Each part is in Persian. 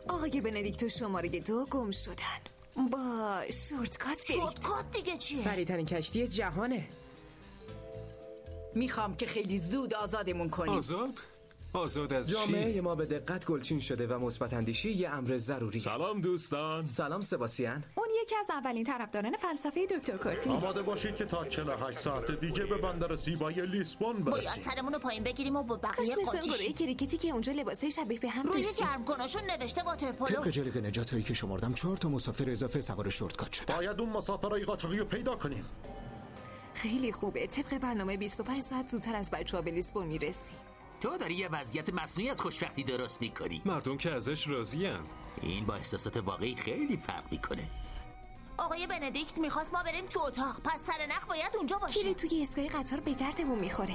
آقای بندیکتو شماره 2 گم شدن با شورتکات برید. شورتکات دیگه چیه؟ سریع‌ترین کشتی جهانه. میخوام که خیلی زود آزادمون کنیم. آزاد از چی؟ جامعه ما به دقت گلچین شده و مثبت اندیشی یه امر ضروری. سلام دوستان. سلام سباسیان. اون یکی از اولین طرفداران فلسفه دکتر کورتین. آماده باشید که تا 48 ساعت دیگه به بندر زیبای لیسبون باید برسیم. سرمون رو پایین بگیریم و با بقیه مثل قاطی گروه کریکتی که اونجا لباسای شبیه به هم روی داشتیم. گرمکناشون نوشته واترپولو. طبق جلق نجاتایی که شمردم 4 تا مسافر اضافه سوار شورتکات شدن. باید اون مسافرای قاچاقی رو پیدا کنیم. خیلی خوبه. طبق برنامه 25 ساعت زودتر از بچه‌ها به لیسبون میرسی. تو داری یه وضعیت مصنوعی از خوشبختی درست میکنی. مردم که ازش راضی‌ان. این با احساسات واقعی خیلی فرق میکنه. آقای بندیکت میخواست ما بریم تو اتاق، پس سرنخ باید اونجا باشه. کلی توی ایستگاه قطار به دردمون میخوره.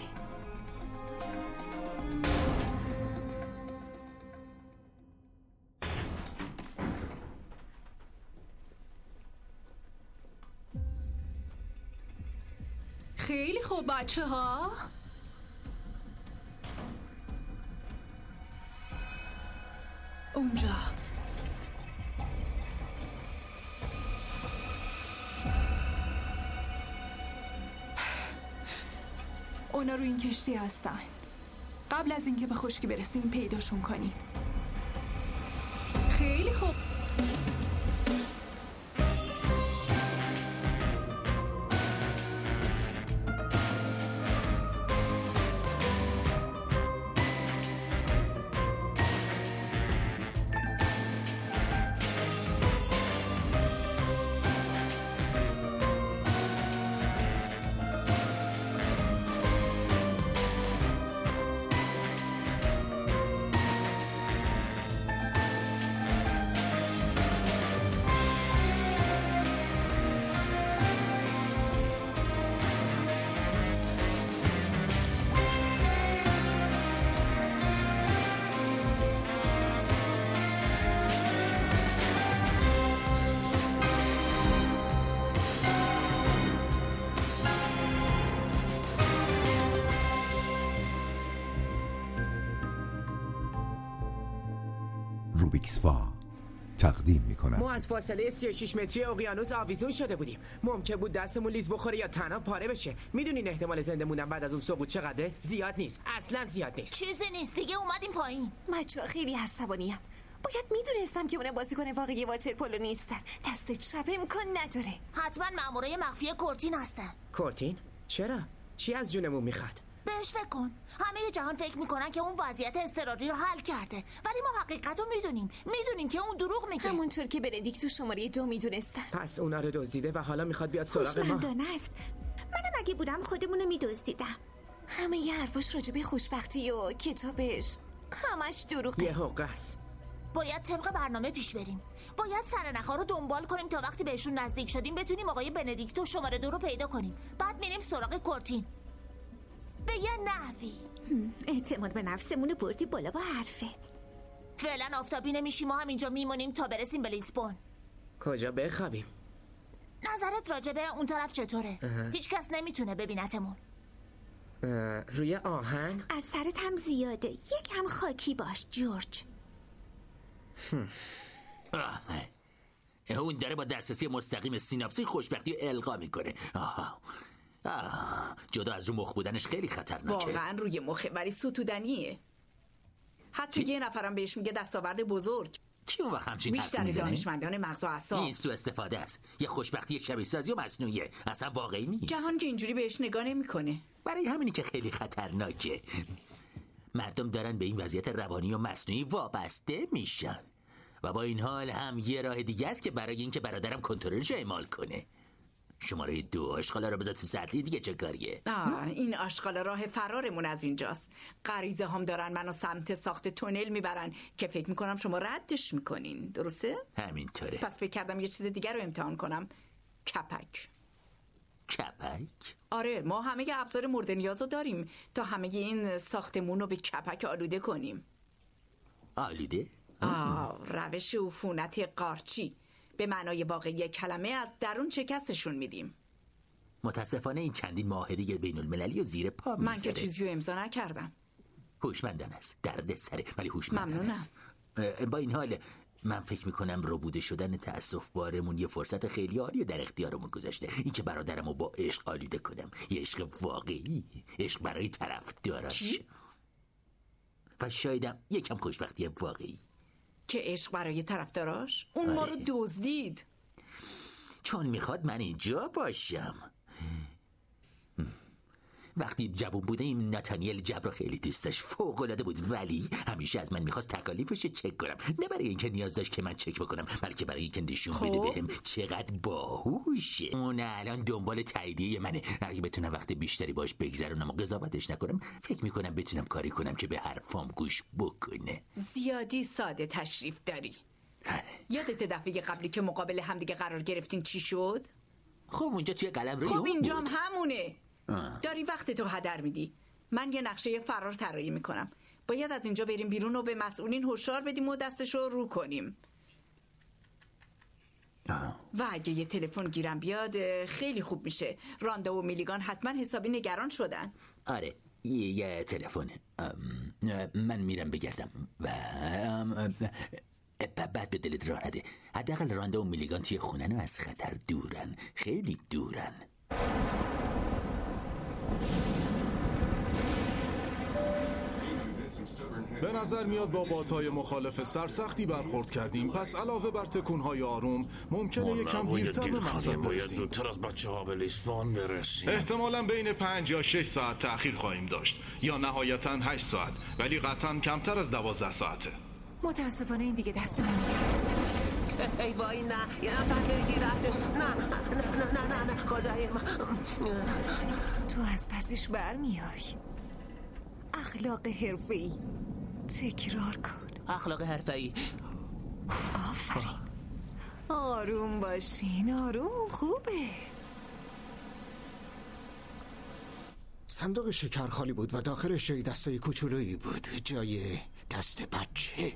خیلی خوب بچه ها. اونجا اونا رو این کشتی هستن. قبل از اینکه به خشکی برسیم پیداشون کنیم. خیلی خوب. روبیکسفا تقدیم میکنم. ما از فاصله 36 متری اقیانوس آویزون شده بودیم. ممکن بود دستمون لیز بخوره یا تنها پاره بشه. میدونین احتمال زنده موندن بعد از اون سقوط چقدره؟ زیاد نیست. اصلا زیاد نیست. چیزی نیست دیگه. اومدیم پایین. بچه‌ها خیلی عصبانیم. باید میدونستم که اون بازیکن واقعی واترپولو نیستن. دست چپ امکان نداره. حتما مامورای مخفی کورتین هستن. کورتین؟ چرا؟ چی از جونمون میخواد؟ بهش فکر کن. همه جهان فکر میکنن که اون وضعیت اضطراری رو حل کرده، ولی ما حقیقت رو میدونیم که اون دروغ میگه. همونطور که بندیکتو شماره 2 میدونستن. پس اونا رو دزدیده و حالا میخواد بیاد سراغ ما. خوشمندانه است. منم اگه بودم خودمونو میدزدیدم. همه ی حرفاش راجع به خوشبختی و کتابش همش دروغه. یه حقه است. باید طبق برنامه پیش بریم. باید سرنخا رو دنبال کنیم تا وقتی بهشون نزدیک شدیم بتونیم آقای بندیکتو شماره 2 رو پیدا کنیم. بعد میریم سراغ کورتین. به یه نحوی. اعتماد به نفسمون بردی بالا با حرفت. فعلا آفتابی نمیشیم و همینجا میمونیم تا برسیم به لیسبون. کجا بخوابیم؟ نظرت راجبه اون طرف چطوره؟ هیچ کس نمیتونه ببینتمون. روی آهن؟ از سرت هم زیاده. یکم خاکی باش جورج. اون داره با دسترسی مستقیم سیناپسی خوشبختی رو القا میکنه. جدا از رو مخ بودنش خیلی خطرناکه. واقعا روی مخه ولی ستودنیه. حتی یه نفرم بهش میگه دستاورد بزرگ. کی اون وقت همچین حرف بیشتر میزنه؟ دانشمندان مغز و اعصاب. این سوء استفاده است. یه خوشبختی شبیه سازی و مصنوعیه. اصلا واقعی نیست. جهان که اینجوری بهش نگاه نمیکنه. برای همینی که خیلی خطرناکه. مردم دارن به این وضعیت روانی و مصنوعی وابسته میشن و با این حال هم یه راه دیگه است که برای اینکه برادرم کنترلش اعمال کنه. شماره 2 آشغالا رو بذار تو سطلی دیگه چه کاریه؟ این آشغالا راه فرارمون از اینجاست. غریزه هم دارن منو سمت ساخت تونل میبرن که فکر میکنم شما ردش میکنین. درسته؟ همینطوره. پس فکر کردم یه چیز دیگر رو امتحان کنم. کپک. آره ما همه ابزار مورد نیاز رو داریم تا همه این ساختمون رو به کپک آلوده کنیم. آلوده؟ روش عفونت قارچی. به معنای واقعی کلمه از درون شکستشون میدیم. متاسفانه این چندین معاهده بین المللی و زیر پا میذاره. من که چیزی رو امضا نکردم. هوشمندانه است. درد سره ولی هوشمندانه است. ممنونم. با این حال من فکر میکنم ربوده شدن تأسف بارمون یه فرصت خیلی عالیه در اختیارمون گذاشته. این که برادرمو با عشق آلوده کنم، یه عشق واقعی، عشق برای طرفداراش و شایدم یکم خوشبختی واقعی. که عشق برای طرفداراش؟ اون ما رو دزدید. چون میخواد من اینجا باشم. وقتی جوان بودیم ناتانیل جبر خیلی دوست داشت، فوق‌العاده بود، ولی همیشه از من میخواست تکالیفش چک کنم. نه برای اینکه نیاز داشت که من چک بکنم، بلکه برای اینکه نشون بده بهم چقدر باهوشه. اون الان دنبال تاییدیه منه. اگه بتونم وقت بیشتری باش بگذرونم و قضاوتش نکنم، فکر میکنم بتونم کاری کنم که به حرفام گوش بکنه. زیادی ساده تشریف داری. یادت دفعه قبلی که مقابل همدیگه قرار گرفتیم چی شد؟ خب اونجا توی قلمرو خب اینجام همونه. داری وقت تو هدر میدی. من یه نقشه فرار طراحی میکنم. باید از اینجا بریم بیرون و به مسئولین هشدار بدیم و دستشو رو کنیم. و اگه یه تلفن گیرم بیاد خیلی خوب میشه. راندا و میلیگان حتما حسابی نگران شدن. آره یه تلفن. من میرم بگردم و بعد به دلت راه نده. حداقل راندا و میلیگان توی خونن و از خطر دورن، خیلی دورن. به نظر میاد با باتای مخالف سرسختی برخورد کردیم، پس علاوه بر تکونهای آروم ممکنه یکم دیرتر به مقصد برسیم. زودتر از بچه‌ها به لیسبون برسیم. احتمالاً بین 5 یا 6 ساعت تأخیر خواهیم داشت، یا نهایتاً 8 ساعت، ولی قطعاً کمتر از 12 ساعته. متاسفانه این دیگه دست من نیست. ای وای نه، یه نفر بگیرتش. نه خدای من. تو از پسش برمیای. اخلاق حرفه‌ای. تکرار کن. اخلاق حرفه‌ای. آفرین. آروم باشین، آروم، خوبه. صندوق شکر خالی بود و داخلش جای دستای کوچولویی بود، جای دست بچه.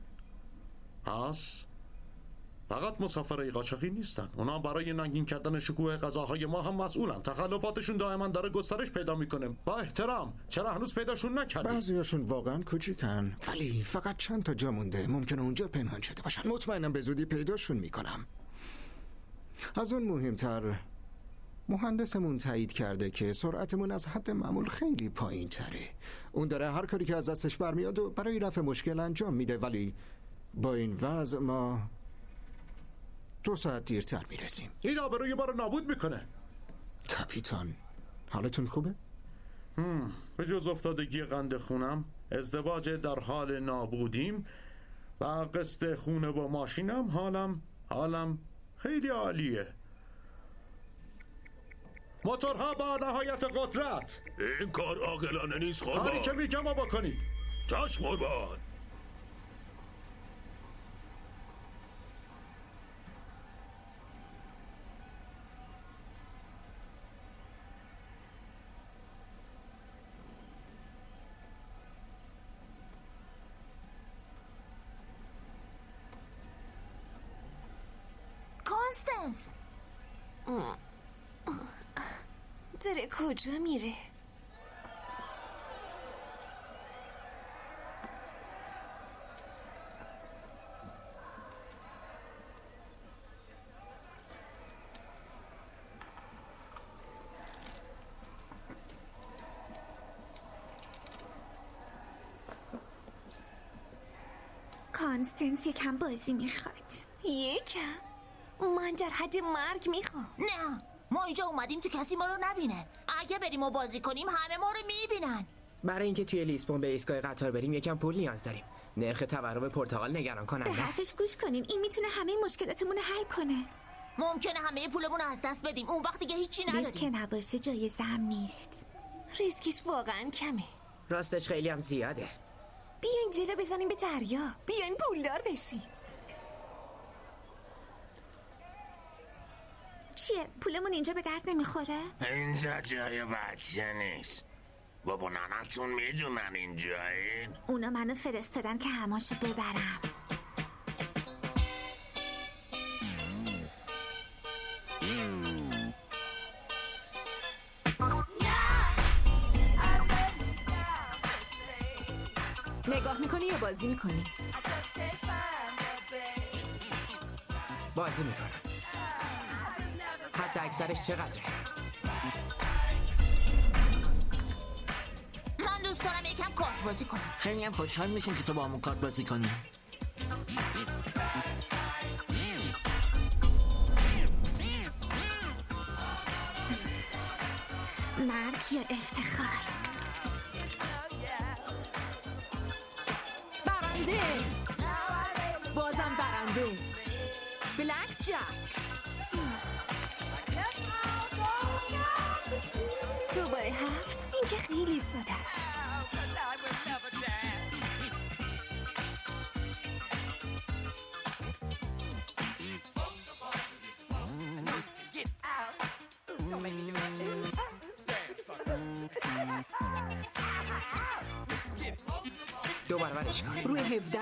پس فقط مسافرای قاچاقی نیستن، اونا برای ننگین کردن شکوه غذاهای ما هم مسئولن. تخلفاتشون دائما داره گسترش پیدا میکنه. با احترام، چرا هنوز پیداشون نکردی؟ بعضیاشون واقعا کوچیکن، ولی فقط چند تا جا مونده، ممکنه اونجا پنهان شده باشن. مطمئنم به زودی پیداشون میکنم. از اون مهمتر مهندسمون تایید کرده که سرعتمون از حد معمول خیلی پایین تره. اون داره هر کاری که از دستش برمیاد و برای رفع مشکل انجام میده، ولی با این وضع ما 2 ساعت دیرتر میرسیم. این آبروی ما رو نابود میکنه. کاپیتان، حالتون خوبه؟ به جز افتادگی قند خونم، ازدواج در حال نابودیم و قسط خونه با ماشینم، حالم خیلی عالیه. موتورها با نهایت قدرت. این کار عاقلانه نیست قربان. کاری که میگم ما بکنید. چشم قربان. کانستنس داره کجا میره؟ کانستنس یکم بازی میخواد. یکم؟ من در حد مرگ میخوام. نه، ما اینجا اومدیم تو کسی ما رو نبینه. اگه بریم و بازی کنیم همه ما رو میبینن. برای اینکه توی لیسبون به ایستگاه قطار بریم یکم پول نیاز داریم. نرخ تورم پرتقال نگران کننده به حرفش گوش کنین، این میتونه همه مشکلاتمون رو حل کنه. ممکنه همه پولمون رو از دست بدیم، اون وقت دیگه هیچی نداریم. ریسک نباشه جایزه هم نیست. ریسکش واقعا کمه. راستش خیلی هم زیاده. بیاین دل رو بزنیم به دریا، بیاین پولدار بشیم. چیه؟ پولمون اینجا به درد نمیخوره؟ اینجا جای بچه نیست. بابا ننتون میدونن اینجایین؟ اونا منو فرستادن که هماشو ببرم. نگاه میکنی یا بازی میکنی؟ بازی میکنم. حتی اکثرش چقدره؟ من دوست دارم یکم کارت بازی کنم. خیلی هم خوشحال میشیم که تو با همون کارت بازی کنی. مرگ یا افتخار؟ برنده، بازم برنده. بلک جک. دوباره 7. این که خیلی ساده است. دو برابرش کن. روی 17.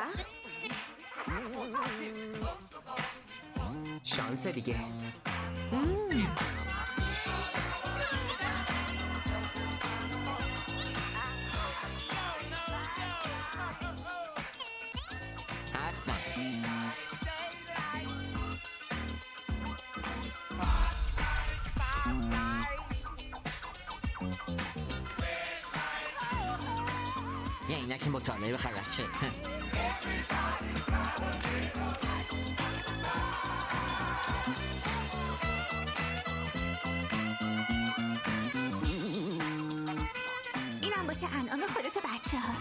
شانس دیگه. هستم. یه اینک مطالعه به خلوچه. اینم باشه انعام خودت و بچه ها.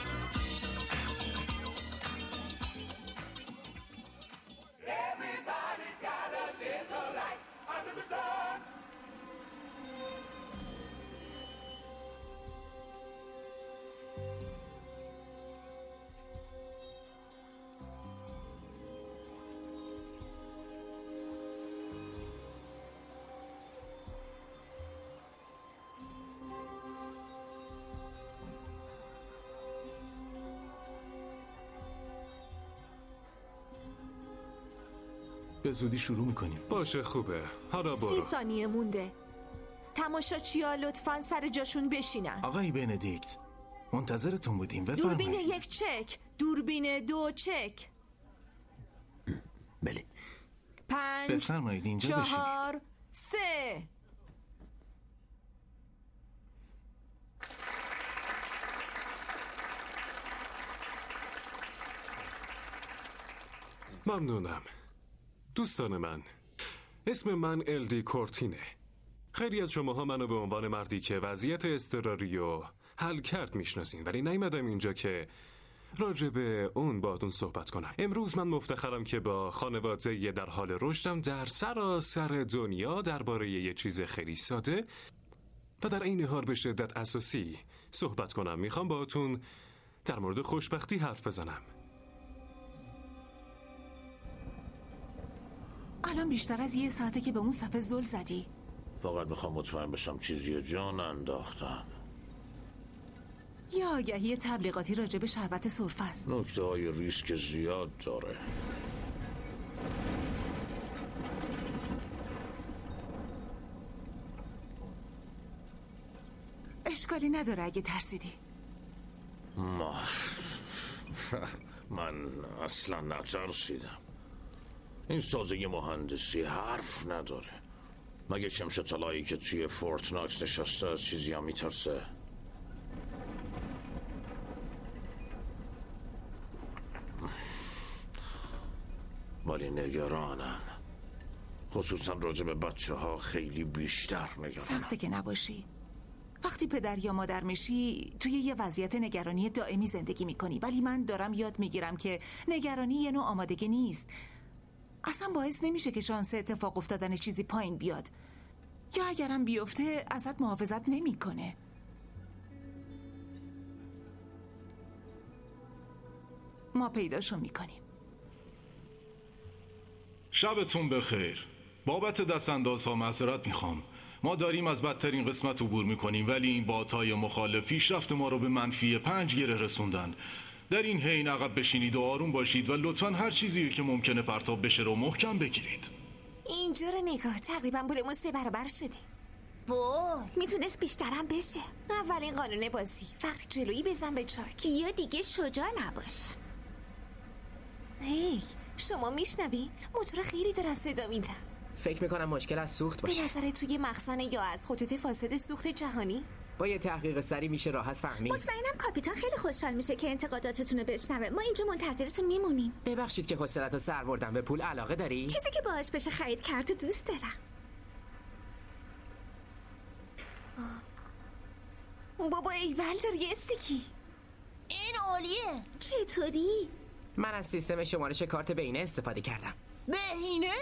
به زودی شروع میکنیم. باشه خوبه. حالا برو. 30 ثانیه مونده. تماشاچی‌ها لطفاً سر جاشون بشینن. آقای بندیکت منتظرتون بودیم. دوربین 1 چک. دوربین 2 چک. بله. 5 بفرمایید اینجا 4 3. ممنونم. دوستان من، اسم من الدی کورتینه. خیلی از شماها منو به عنوان مردی که وضعیت اضطراری رو حل کرد میشناسین، ولی نیومدم اینجا که راجع به اون باهاتون صحبت کنم. امروز من مفتخرم که با خانواده در حال رشدم در سراسر دنیا درباره یه چیز خیلی ساده و در عین حال به شدت اساسی صحبت کنم. میخوام باهاتون در مورد خوشبختی حرف بزنم. الان بیشتر از 1 ساعته که به اون صفحه زل زدی. فقط میخوام مطمئن بشم چیزی جان انداختم. یه آگهی تبلیغاتی راجع به شربت سرفه است. نکته های ریسک زیاد داره. اشکالی نداره اگه ترسیدی. من اصلا نترسیدم. این سازه مهندسی حرف نداره. مگه شمش طلایی که توی فورتناکس نشسته از چیزی هم میترسه؟ ولی نگرانم، خصوصا راجع به بچه ها خیلی بیشتر نگرانم. سخته که نباشی. وقتی پدر یا مادر میشی توی یه وضعیت نگرانی دائمی زندگی میکنی، ولی من دارم یاد میگیرم که نگرانی یه نوع آمادگی نیست. اصلا باعث نمیشه که شانس اتفاق افتادن چیزی پایین بیاد، یا اگرم بیفته ازت محافظت نمیکنه. ما پیداشو میکنیم. شبتون بخیر. بابت دستاندازها معذرت میخوام. ما داریم از بدترین قسمت عبور میکنیم، ولی این بات‌های مخالف پیشرفت ما رو به -5 گره رسوندن. در این حین عقب بشینید و آروم باشید و لطفاً هر چیزی که ممکنه پرتاب بشه رو محکم بگیرید. اینجا رو نگاه، تقریبا پولمون 3 برابر شده. میتونست بیشترم بشه. اولین قانون بازی، وقتی جلویی بزن به چاک، یا دیگه شجاع نباش. هی شما میشنوی؟ موتور خیلی دارن صدا میدن. فکر میکنم مشکل از سوخت باشه. به نظر توی مخزن یا از خطوط فاسد سوخت جهانی؟ با یه تحقیق سری میشه راحت فهمید. مطمئنم کاپیتان خیلی خوشحال میشه که انتقاداتتون رو بشنوه. ما اینجا منتظرتون میمونیم. ببخشید که حوصله‌تو سر بردم. به پول علاقه داری؟ چیزی که باهاش بشه خرید کرد دوست دارم. بابا ایول داری استیکی. این عالیه. چطوری؟ من از سیستم شمارش کارت بهینه استفاده کردم. بهینه؟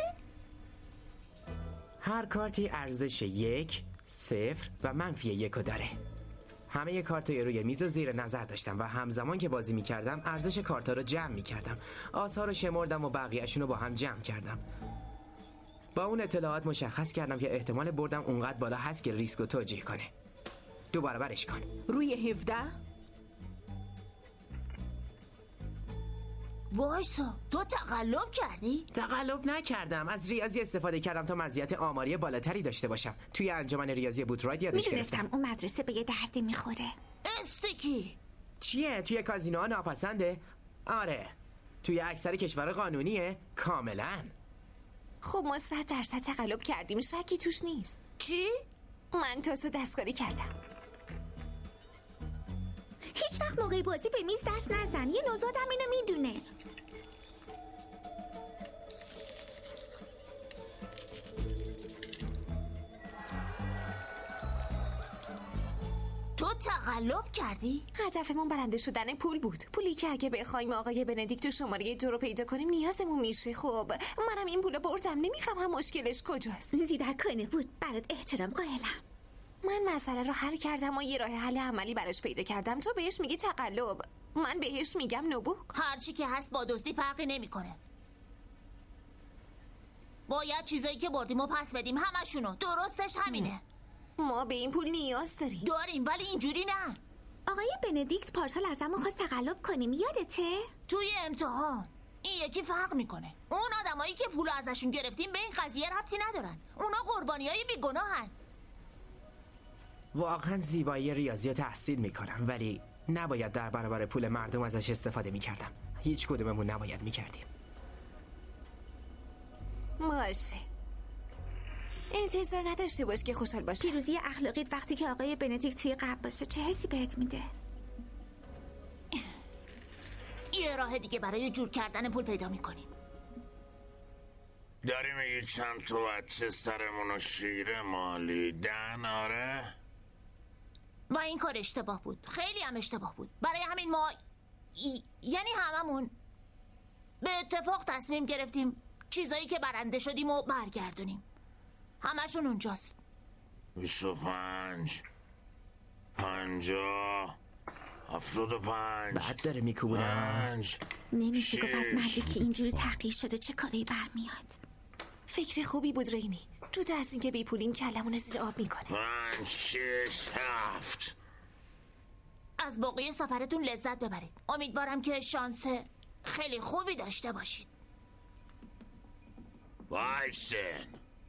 هر کارتی ارزش 1 0 و -1 داره. همه کارتای روی میز رو زیر نظر داشتم و همزمان که بازی میکردم ارزش کارتا رو جمع میکردم. آس‌ها رو شمردم و بقیه‌شون رو با هم جمع کردم. با اون اطلاعات مشخص کردم که احتمال بردم اونقدر بالا هست که ریسک رو توجیه کنه. 2 برابرش کن. روی 17؟ وایسا، تو تقلب کردی؟ تقلب نکردم. از ریاضی استفاده کردم تا مزیت آماری بالاتری داشته باشم. توی انجمن ریاضی بوتراید یادش گرفتم. میدونستم اون مدرسه به یه دردی میخوره. استیکی چیه؟ توی کازینوها ناپسنده؟ آره. توی اکثر کشور قانونیه؟ کاملا. خب ما 100% تقلب کردیم، شکی توش نیست. چی؟ من تاسو دستکاری کردم. هیچ وقت موقع بازی به میز دست نزن. یه نوزادم اینو میدونه. تو تقلب کردی؟ هدفمون برنده شدن پول بود. پولی که اگه بخوایم آقای بندیکتو شماره 2 رو پیدا کنیم نیازمون میشه. خب منم این پولو بردم. نمیفهمم مشکلش کجاست. زیرکانه بود. برات احترام قائلم. من مسئله رو حل کردم و یه راه حل عملی براش پیدا کردم. تو بهش میگی تقلب، من بهش میگم نبوغ. هرچی که هست با دزدی فرقی نمیکنه. باید چیزایی که بردیم و پس بدیم، همشونو. درستش همینه. ما به این پول نیاز داریم ولی اینجوری نه. آقای بندیکت پارسال ازمون خواست تقلب کنیم، یادته؟ توی امتحان. این یکی فرق میکنه. اون آدمایی که پول ازشون گرفتیم به این قضیه ربطی ندارن. اونا قربانیای بیگناهن. واقعا زیبایی ریاضی رو تحصیل میکنم، ولی نباید در برابر پول مردم ازش استفاده میکردم. هیچ کدوممون نباید میکردیم. باشه، انتظار نداشته باش که خوشحال باشی. پیروزی اخلاقیت وقتی که آقای بندیکت توی قبل باشه چه حسی بهت میده؟ یه راه دیگه برای جور کردن پول پیدا میکنیم. داری میگی چند تا بچه سرمونو شیره مالیدن؟ آره؟ و این کار اشتباه بود. خیلی هم اشتباه بود. برای همین ما یعنی هممون به اتفاق تصمیم گرفتیم چیزایی که برنده شدیم و برگردونیم. همشون اونجاست. 25 50 75 بعد داره میکوبونه. نمیشه گفت از مردی که اینجوری تحقیر شده چه کاری برمیاد. فکر خوبی بود رینی. جدا از اینکه بی پولیم کلمون زیر آب میکنه. 5 6 7. از باقی سفرتون لذت ببرید. امیدوارم که شانس خیلی خوبی داشته باشید. وایسن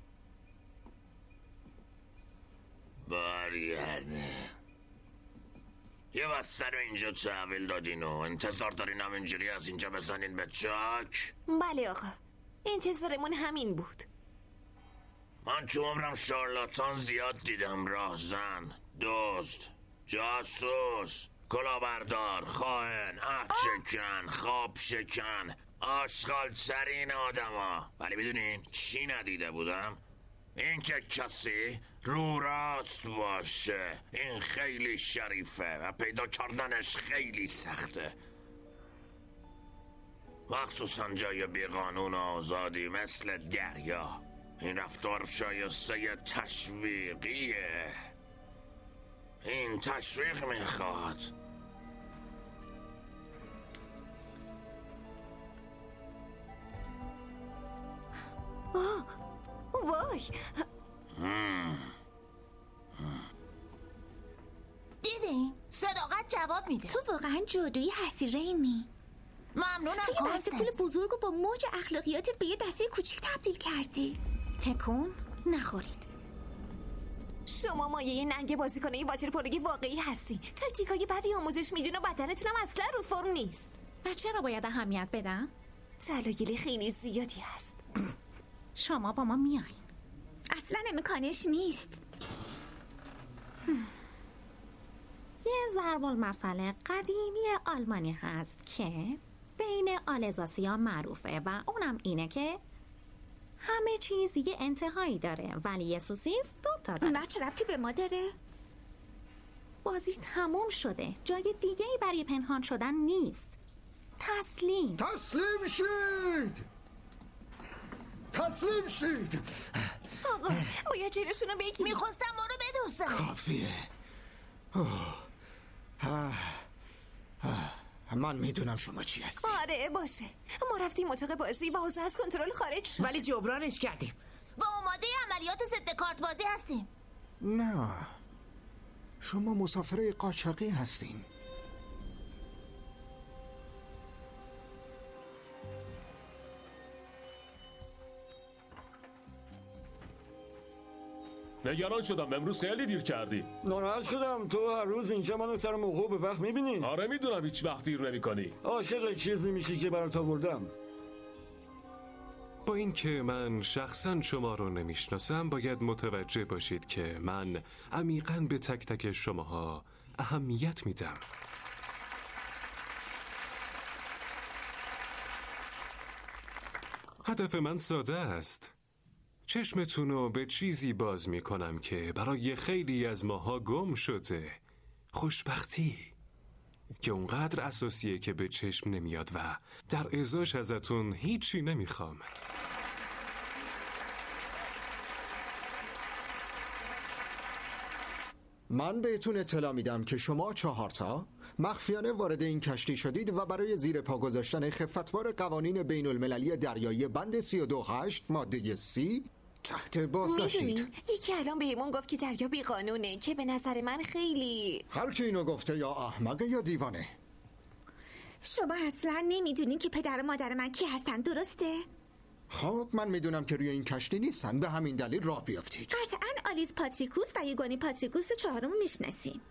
برگرده. یه بستر اینجا تحویل دادین و انتظار دارین همینجوری از اینجا بزنین به چاک؟ بله آقا، انتظارمون همین بود. من تو عمرم شارلاتان زیاد دیدم. راهزن، دزد، جاسوس، کلاهبردار، خائن، عهد شکن، خواب شکن، آشغال ترین آدما. ولی میدونین چی ندیده بودم؟ این که کسی رو راست باشه. این خیلی شریفه و پیدا کردنش خیلی سخته، مخصوصا جای بیقانون آزادی مثل دریا. این رفتار شایسته تشویقیه. این تشویق میخواد. وای، دیدین؟ صداقت جواب میده. تو واقعا جادویی هستی رینی. ممنونم. تو یه بسته پول بزرگ و با موج اخلاقیاتت به یه دسته کوچیک تبدیل کردی. تکون نخورید. شما مایه ننگ بازیکنه واتر پولوی واقعی هستی. تاکتیکای بدی آموزش میدین و بدنتونم اصلا رو فرم نیست. و چرا باید اهمیت بدم؟ دلایل خیلی زیادی هست. شما با ما میاین. اصلا امکانش نیست. یه ضرب المثل قدیمی آلمانی هست که بین آلزاسیا معروفه و اونم اینه که همه چیز یه انتهایی داره ولی یه سوسیس 2 تا داره. نه چه ربطی به ما داره؟ بازی تموم شده. جای دیگه‌ای برای پنهان شدن نیست. تسلیم شید. تسلیم شید. آقا باید جلوشونو بگیریم. میخواستم ما رو بدوزن. کافیه. من میدونم شما چی هستی. آره باشه. ما رفتیم اتاق بازی و حوزه از کنترل خارج شد. ولی جبرانش کردیم. با آماده عملیات ضد کارت بازی هستیم. نه، شما مسافره قاچاقی هستین. نگران شدم امروز خیلی دیر کردی. ناراحت شدم. تو هر روز اینجا منو سر موقع به وقت میبینی. آره میدونم هیچ وقت دیر نمی‌کنی. عاشق چیزی میشی که برات آوردم. با اینکه من شخصا شما رو نمیشناسم باید متوجه باشید که من عمیقاً به تک تک شماها اهمیت میدم. هدف من ساده است. چشمتون رو به چیزی باز میکنم که برای خیلی از ماها گم شده. خوشبختی که اونقدر اساسیه که به چشم نمیاد و در ازاش ازتون هیچی نمیخوام. من بهتون اطلاع میدم که شما 4 مخفیانه وارد این کشتی شدید و برای زیر پا گذاشتن خفتبار قوانین بین المللی دریایی بند 328 ماده 30 تحت بازداشتید. یکی الان بهمون گفت که دریا بی قانونه که به نظر من خیلی... هر کی اینو گفته یا احمقه یا دیوانه. شما اصلا نمیدونین که پدر و مادر من کی هستن، درسته؟ خب من میدونم که روی این کشتی نیستن، به همین دلیل راه بیافتید. قطعا آلیس پاتریکوس و یوگانی پاتریکوس 4 میشناسین.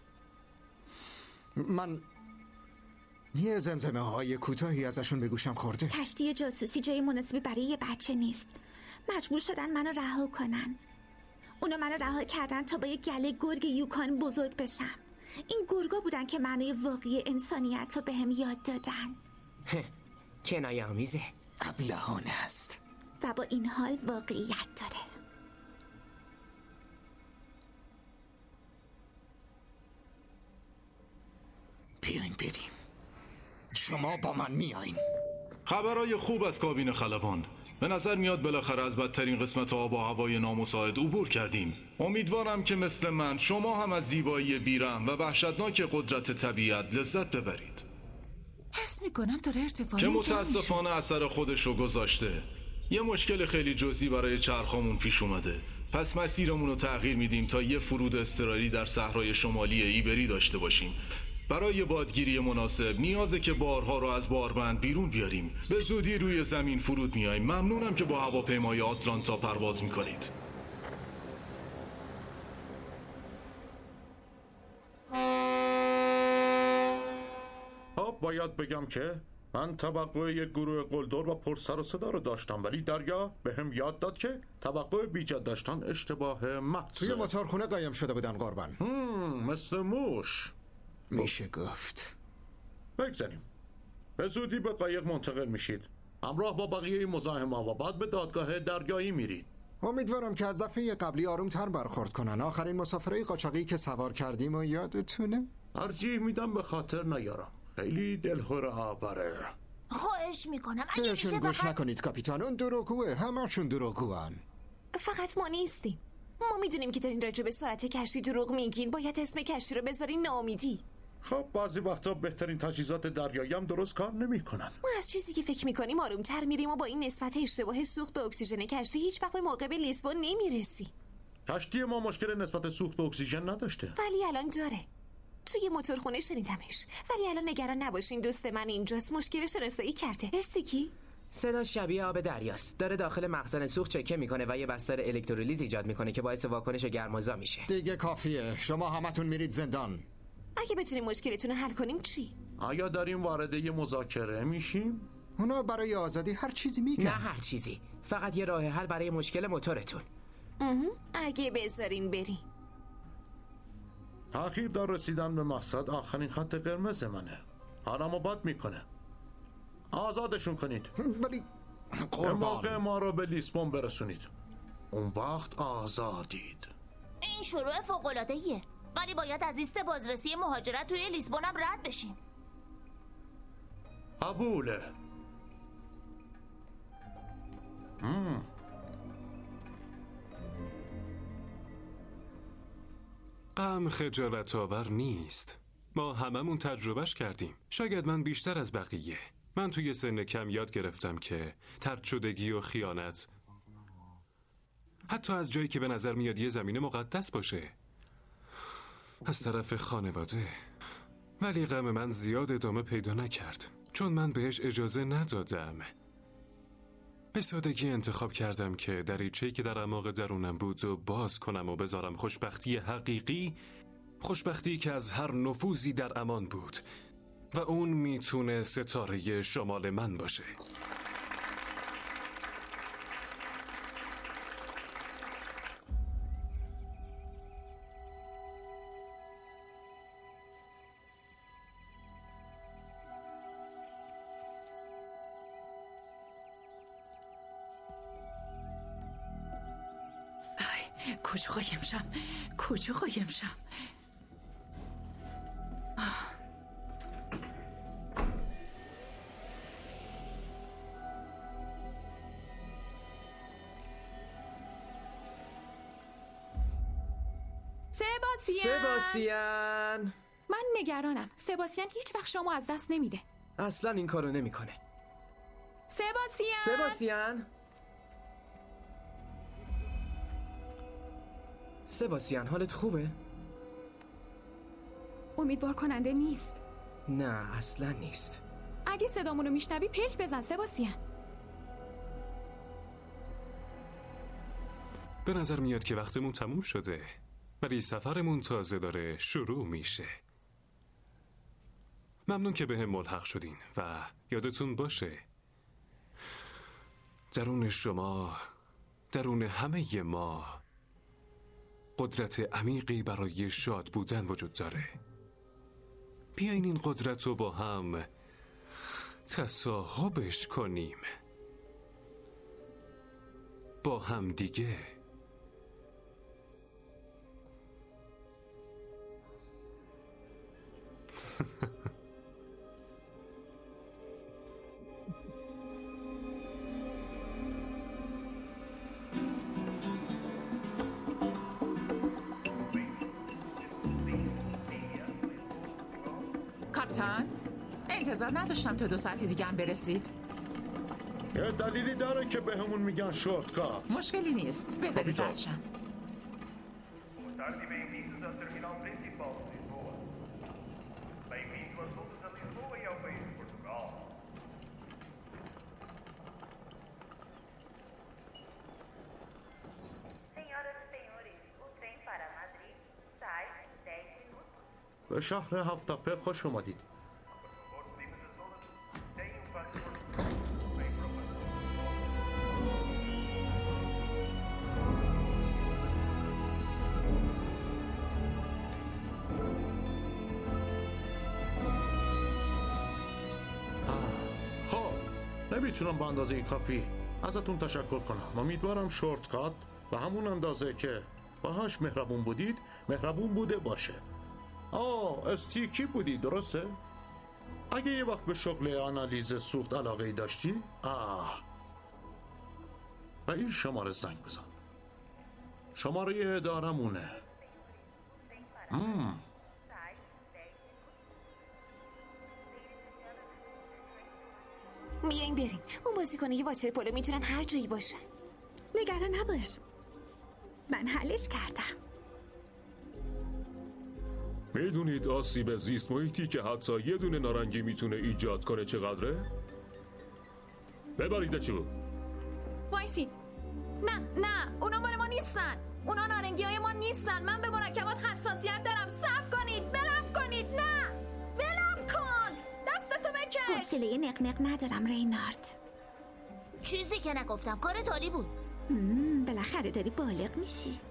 من یه زمزمه های کوتاهی ازشون به گوشم خورده. کشتی جاسوسی جای مناسبی برای یه بچه نیست. مجبور شدن منو رها کنن. اونا منو رها کردن تا با یه گله گرگ یوکان بزرگ بشم. این گرگا بودن که معنای واقعی انسانیت رو بهم یاد دادن. کنایه آمیزه. ابلهانه است و با این حال واقعیت داره. بیاین بریم. شما با من میایین. خبرای خوب از کابین خلبان. به نظر میاد بالاخره از بدترین قسمت آب و هوای نامساعد عبور کردیم. امیدوارم که مثل من شما هم از زیبایی بیرحم و وحشتناک قدرت طبیعت لذت ببرید. حس میکنم داره ارتفاعی که متاسفانه اثر خودش رو گذاشته. یه مشکل خیلی جزئی برای چرخامون پیش اومده. پس مسیرمون رو تغییر میدیم تا یه فرود اضطراری در صحرای شمالی ایبری داشته باشیم. برای بادگیری مناسب نیازه که بارها رو از باربند بیرون بیاریم. به زودی روی زمین فرود میاییم. ممنونم که با هواپیمای آتلانتا پرواز میکنید. باید بگم که من توقع یک گروه قلدر و پرسر و صدا رو داشتم، ولی دریا به هم یاد داد که توقع بیجا داشتن اشتباه محض. توی موتورخونه قایم شده بودن قربان. مثل موش میشه گفت. بگذاریم. به زودی به قایق منتقل میشید، همراه با بقیه مزاحم و بعد به دادگاه دریایی میرید. امیدوارم که از دفعه قبلی آرومتر برخورد کنن. آخرین مسافرای قاچاقی که سوار کردیم و یادتونه؟ ترجیح میدم به خاطر نیارم. خیلی دلخور آبره. خواهش میکنم اگه میشه گوش نکنید کاپیتان، اون دروغگوه. همه‌شون دروغگوان. فقط ما نیستیم. ما میدونیم که دارین راجع به سرعت کشتی دروغ میگین. باید اسم کشتی رو بذارین ناامیدی. خب بعضی وقتا بهترین تجهیزات دریایی هم درست کار نمیکنن. ما از چیزی که فکر میکنیم آرومتر میریم و با این نسبت اشتباه سوخت به اکسیژن کشتی هیچ وقت به موقع به لیسبون نمیرسی. کشتی ما مشکل نسبت سوخت به اکسیژن نداشته، ولی الان داره. توی موتورخونه شنیدمش. ولی الان نگران نباشین، دوست من اینجاست. مشکل شناسایی کرده. استیکی صدا شبیه آب دریاست. داره داخل مخزن سوخت چکه میکنه و یه بستر الکترولیت ایجاد میکنه که باعث واکنش گرمازا میشه. دیگه کافیه. شما همتون میرید زندان. اگه بتونیم مشکلتون رو حل کنیم چی؟ آیا داریم وارد یه مذاکره میشیم؟ اونا برای آزادی هر چیزی میگن. نه هر چیزی، فقط یه راه حل برای مشکل موتورتون. اگه بذارین بریم. تأخیر در رسیدن به مقصد آخرین خط قرمز منه. حالمو بد میکنه. آزادشون کنید. ولی به موقع ما رو به لیسبون برسونید. اون وقت آزادید. این شروع فوق‌العاده‌ایه، ولی باید از لیست بازرسی مهاجرت توی لیسبون هم رد بشیم. قبوله. غم خجالت آور نیست. ما هممون تجربهش کردیم. شاید من بیشتر از بقیه. من توی سن کم یاد گرفتم که طرد شدگی و خیانت، حتی از جایی که به نظر میاد یه زمین مقدس باشه، از طرف خانواده. ولی غم من زیاد ادامه پیدا نکرد، چون من بهش اجازه ندادم. به سادگی انتخاب کردم که دریچه‌ای که در اعماق درونم بود و باز کنم و بذارم خوشبختی حقیقی، خوشبختی که از هر نفوذی در امان بود، و اون میتونه ستاره شمال من باشه. کجا قایم شم؟ کجا قایم شم؟ سباسیان، من نگرانم. سباسیان هیچ وقت شما از دست نمیده. اصلا این کارو نمیکنه. سباسیان سباسیان، حالت خوبه؟ امیدوار کننده نیست. نه اصلا نیست. اگه صدامونو میشنوی پلک بزن سباسیان. به نظر میاد که وقتمون تموم شده، ولی سفرمون تازه داره شروع میشه. ممنون که به هم ملحق شدین و یادتون باشه درون شما، درون همه ما، قدرت عمیقی برای شاد بودن وجود داره. بیاین این قدرت رو با هم تصاحبش کنیم، با هم دیگه. کاپیتان، انتظار نداشتم تا 2 ساعت دیگه هم برسید. یه دلیلی داره که به همون میگن شورتکات. مشکلی نیست، بذارید رد شم. به شهر هفت‌تپه خوش اومدید. خب نمیتونم به اندازه کافی ازتون تشکر کنم. امیدوارم شورتکات به همون اندازه که باهاش مهربون بودید مهربون بوده باشه. استیکی بودی، درسته؟ اگه یه وقت به شغل آنالیز سوخت علاقه ای داشتی، و این شماره زنگ بزن. شماره ادارمونه. بیاین بریم. اون بازیکنای واتر پولو میتونن هر جایی باشن. نگران نباش، من حلش کردم. میدونید آسیب زیست محیطی که حتی یه دونه نارنگی میتونه ایجاد کنه چقدره؟ ببریدشو. وایسی. نه اونا مال ما نیستن. اونا نارنگی های ما نیستن. من به مرکبات حساسیت دارم. صبر کنید، ولم کنید. نه ولم کن، دستتو بکش. حوصله نقنق ندارم رینارد. چیزی که نگفتم، کار تالی بود. بالاخره داری بالغ میشی.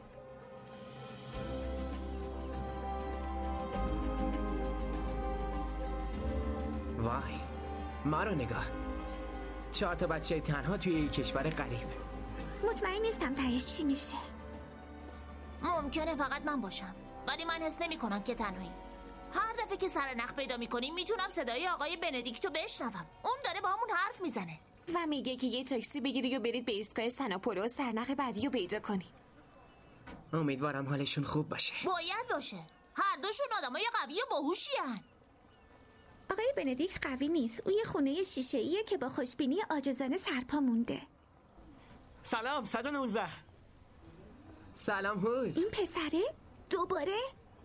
وای، ما رو نگاه. 4 تا بچه تنها توی یک کشور غریب. مطمئن نیستم تهش چی میشه. ممکنه فقط من باشم، ولی من حس نمی کنم که تنهایی. هر دفعه که سرنخ پیدا میکنیم میتونم صدای آقای بندیکتو بشنوم. اون داره با همون حرف میزنه و میگه که یه تاکسی بگیری و برید به ایستگاه سناپولو و سرنخ بعدی رو پیدا کنی. امیدوارم حالشون خوب باشه. باید باشه. هر دوشون آدمای قوی و باهوشی هن. آقای بندیکت قوی نیست. او یه خونه شیشه‌ایه که با خوشبینی عاجزانه سرپا مونده. سلام 119. سلام هوز. این پسره؟ دوباره؟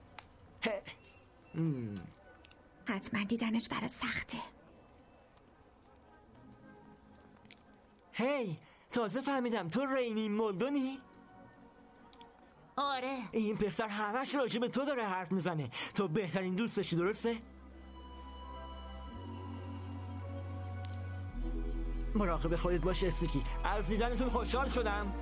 حتما دیدنش برات سخته. هی تازه فهمیدم تو رینی مولدونی؟ آره. این پسر همش راجع به تو داره حرف میزنه. تو بهترین دوستشی، درسته؟ مراقب خودت باش استیکی. از دیدنتون خوشحال شدم.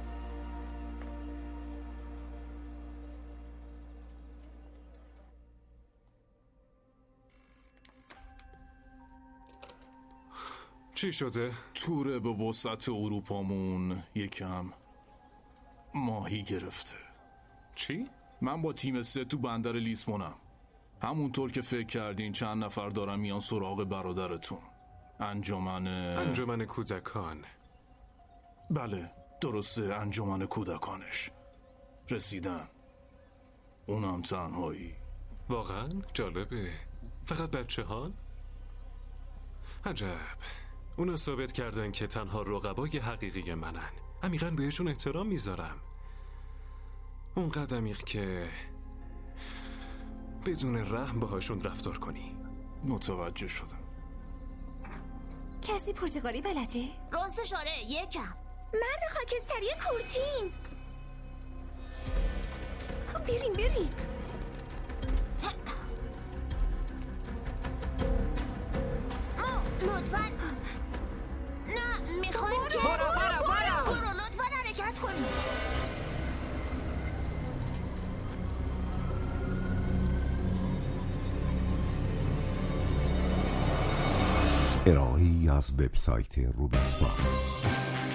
چی شده؟ توره به وسط اروپامون یکم ماهی گرفته. چی؟ من با تیم 3 تو بندر لیسبونم. همونطور که فکر کردین چند نفر دارن میان سراغ برادرتون. انجمن کودکان. بله درسته، انجمن کودکانش رسیدن. اونم تنهایی. واقعا جالبه. فقط بچه ها؟ عجب. اونا ثابت کردن که تنها رقبای حقیقی منن. عمیقاً بهشون احترام میذارم. اونقدر عمیق که بدون رحم باهاشون رفتار کنی. متوجه شدم. کسی پرتغالی بلده؟ راستش آره، یکم. مرد خاکستری کورتین. بریم. لطفاً نه، میخوایم که برو لطفاً حرکت کنیم. ارائه‌ای از وبسایت روبیستا.